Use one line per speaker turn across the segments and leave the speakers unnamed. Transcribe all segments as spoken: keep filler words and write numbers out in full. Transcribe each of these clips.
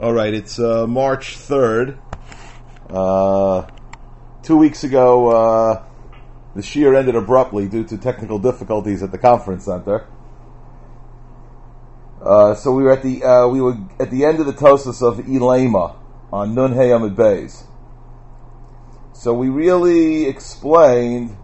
All right, it's uh, March third. Uh, two weeks ago, uh, the shiur ended abruptly due to technical difficulties at the conference center. Uh, so we were at the uh, we were at the end of the Tosfos of Ilema on Nun Hey Amud Beis. So we really explained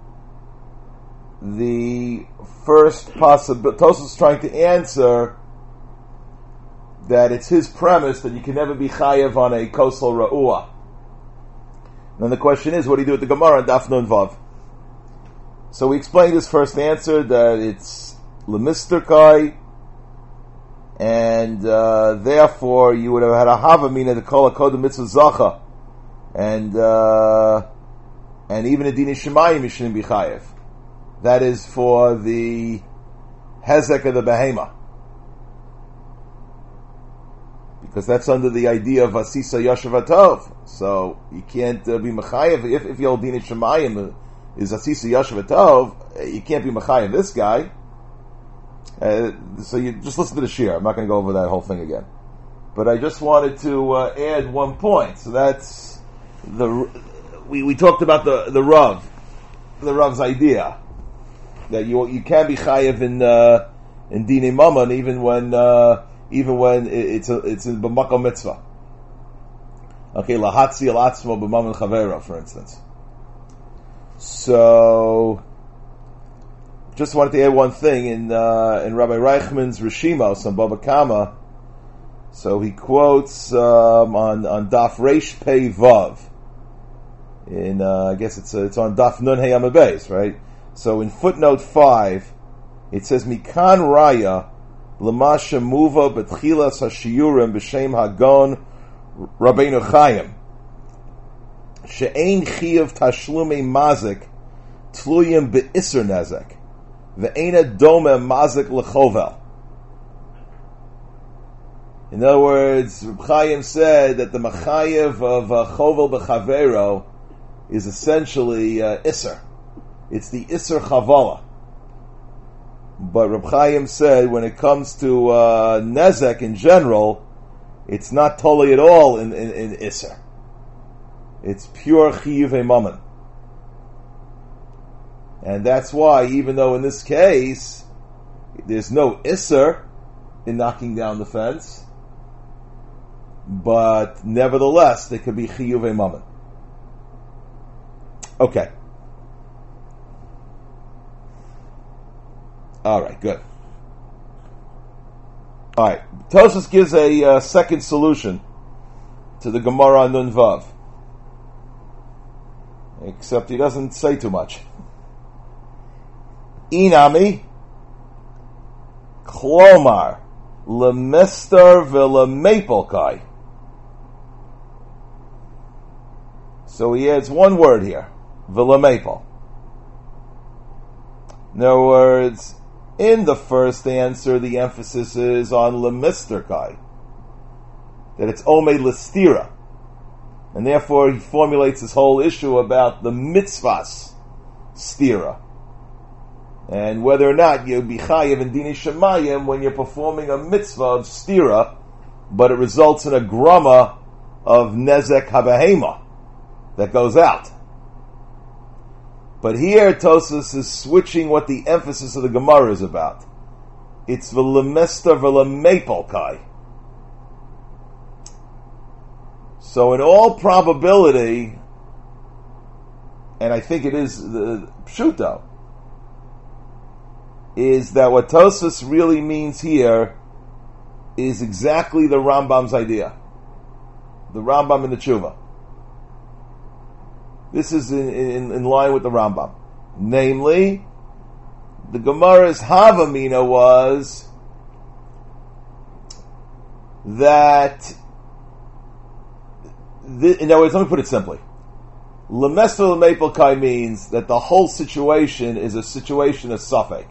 the first possibility. Tosfos is trying to answer that it's his premise that you can never be chayev on a kosel ra'ua. Then the question is, what do you do with the Gemara on Daf Nun Vav? So we explained his first answer that it's lemister kai, and uh, therefore you would have had a havamina to call a kodem mitzvah zacha, and uh, and even a dini shemayim you shouldn't be chayev. That is for the hezek of the behema, because that's under the idea of asisa yashav atov. So you can't uh, be mechayev if if your dini shemayim is asisa yashav atov. You can't be mechayev this guy. Uh, so you just listen to the shiur. I'm not going to go over that whole thing again. But I just wanted to uh, add one point. So that's the we we talked about the the Rav, the Rav's idea that you you can be chayev in uh, in dinei mammon even when uh, even when it's a, it's in b'makom mitzvah. Okay, lahatzi al atzmo b'mammon chavera, for instance. So, just wanted to add one thing in uh, in Rabbi Reichman's Rishimos on Baba Kama. So he quotes um, on on Daf Reish Pei Vav. In uh, I guess it's uh, it's on Daf Nun Hey Amud Beis, right? So in footnote five, it says Mikan Raya L'Masha Muva B'Tchilas HaShiurim B'Shem Hagon Rabbeinu Chaim She'ein Chiyav Tashlumei Mazik Tluyim Be'Isser Nezek Ve'ena Dome Mazik L'Chovel. In other words, Reb Chaim said that the Machayev of uh, Chovel B'Chavero is essentially uh, Isser. It's the Isser Chavala. But Reb Chaim said when it comes to uh, Nezek in general, it's not totally at all in, in, in Isser. It's pure Chiyuv Mammon. And that's why, even though in this case, there's no Isser in knocking down the fence, but nevertheless, there could be Chiyuv Mammon. Okay. All right, good. All right, Tosfos gives a uh, second solution to the Gemara on Nun Vav, except he doesn't say too much. Inami, Klomar, Lemester V'Lemepolkai. So he adds one word here, V'Lemepol. In other words, in the first answer, the emphasis is on Lemister Kai, that it's Omei Listira, and therefore he formulates this whole issue about the mitzvahs stira, and whether or not you be chayev in dini shemayim when you're performing a mitzvah of stira, but it results in a grama of nezek habahema that goes out. But here Tosfos is switching what the emphasis of the Gemara is about. It's v'lemester v'lemepolkai. So in all probability, and I think it is the pshuto, is that what Tosfos really means here is exactly the Rambam's idea. The Rambam in the Tshuva. This is in, in, in line with the Rambam. Namely, the Gemara's Havamina was that, the, in other words, let me put it simply. Lemester Lemepolkai means that the whole situation is a situation of suffix.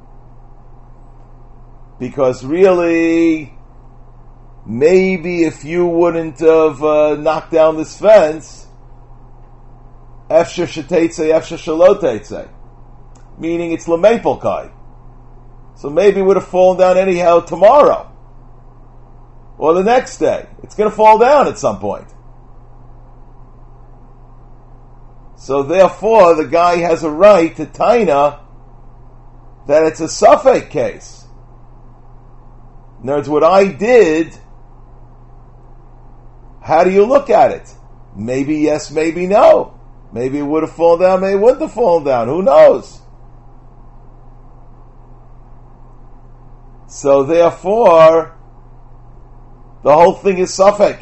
Because really, maybe if you wouldn't have uh, knocked down this fence, Efsher sheteitze, efsher shaloteitze, meaning it's lemepolkai. So maybe it would have fallen down anyhow tomorrow. or the next day. It's going to fall down at some point. So therefore, the guy has a right to taina that it's a suffix case. In other words, what I did, how do you look at it? Maybe yes, maybe no. Maybe it would have fallen down, maybe it wouldn't have fallen down. Who knows? So therefore, the whole thing is suffix.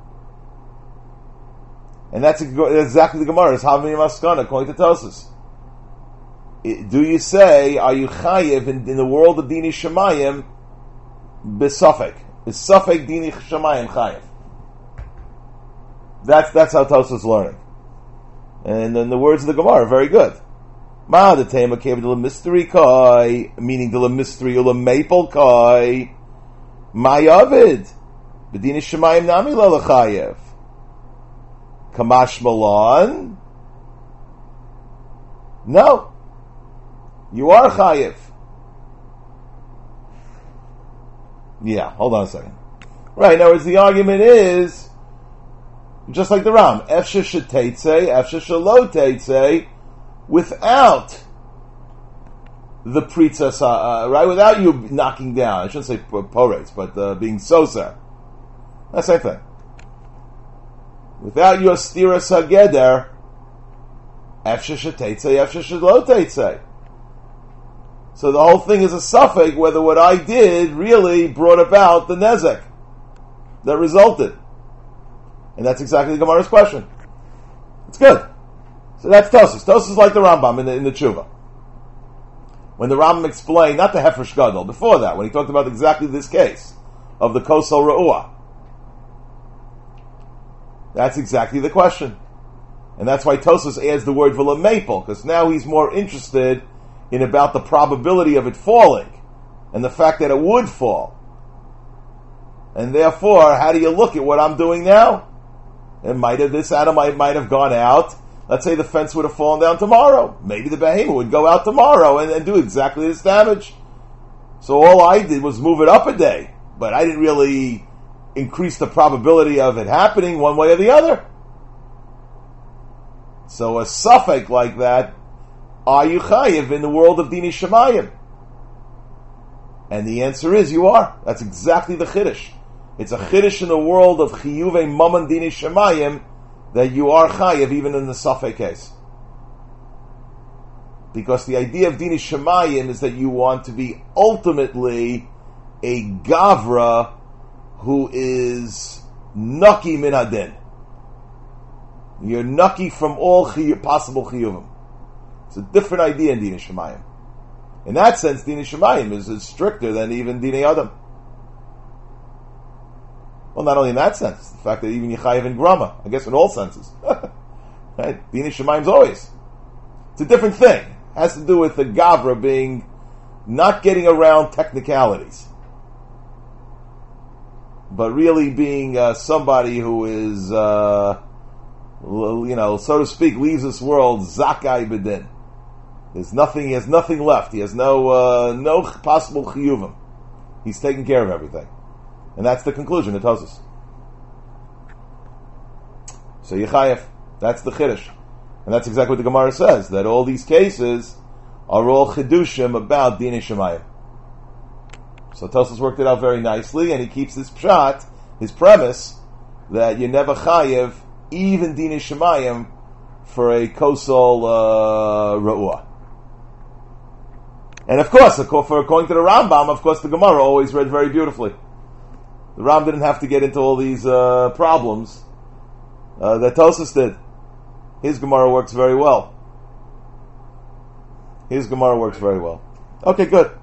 And that's exactly the Gemara. It's Havmi Maskana, according to Tosas. Do you say, are you chayiv in, in the world of Dini Shemayim, besufik? Is suffik Dini Shemayim chayiv? That's, that's how Tosas is learning. And then the words of the Gemara are very good. Ma the tema came to the mystery kai, meaning the mystery ula maple kai. Ma yavid. B'dini Shemayim nami la chayiv. Kamash Malon? No. You are chayiv. Yeah, hold on a second. Right, in other words, the argument is, just like the Ram, Efshe Sheteitzei, Efshe Shelo Teitzei, without the Pritzas, uh, right, without you knocking down, I shouldn't say porates, but uh, being sosa. That's the same thing. Without your stira sageder, efshe sheteitzei, efshe shelo teitzei. So the whole thing is a suffix whether what I did really brought about the nezek that resulted. And that's exactly the Gemara's question. It's good. So that's Tosas. Tosas is like the Rambam in the, in the Tshuva. When the Rambam explained, not the Hefresh Gadol, before that, when he talked about exactly this case of the Kosel Re'uah. That's exactly the question. And that's why Tosas adds the word v'la maple, because now he's more interested in about the probability of it falling, and the fact that it would fall. And therefore, how do you look at what I'm doing now? It might have, this atom might, might have gone out. Let's say the fence would have fallen down tomorrow. Maybe the behemoth would go out tomorrow and, and do exactly this damage. So all I did was move it up a day, but I didn't really increase the probability of it happening one way or the other. So a suffix like that, are you chayiv in the world of Dini Shemayim? And the answer is you are. That's exactly the chiddush. It's a chiddush in the world of chiyuvei mammon Dini Shemayim that you are chayiv even in the suffix case. Because the idea of Dini Shemayim is that you want to be ultimately a gavra who is nucky min hadin. You're nucky from all chiy- possible chiyuvim. It's a different idea in Dini Shemayim. In that sense, Dini Shemayim is, is stricter than even Dini Adam. Well, not only in that sense, the fact that even Yechayiv and Grama, I guess in all senses. Right? Dini Shemayim's always. It's a different thing. It has to do with the Gavra being, not getting around technicalities, but really being uh, somebody who is, uh, you know, so to speak, leaves this world zakai bedin. There's nothing. He has nothing left. He has no uh, no possible chiyuvim. He's taking care of everything, and that's the conclusion of Tosas. So Yechayev, that's the chiddush, and that's exactly what the Gemara says. That all these cases are all chidushim about Dini Shemayim. So Tosas worked it out very nicely, and he keeps his pshat, his premise, that you never chayev even Dini Shemayim for a kosol uh, re'uah. And of course, for according to the Rambam, of course, the Gemara always read very beautifully. The Ram didn't have to get into all these uh, problems uh, that Tosas did. His Gemara works very well. His Gemara works very well. Okay, good.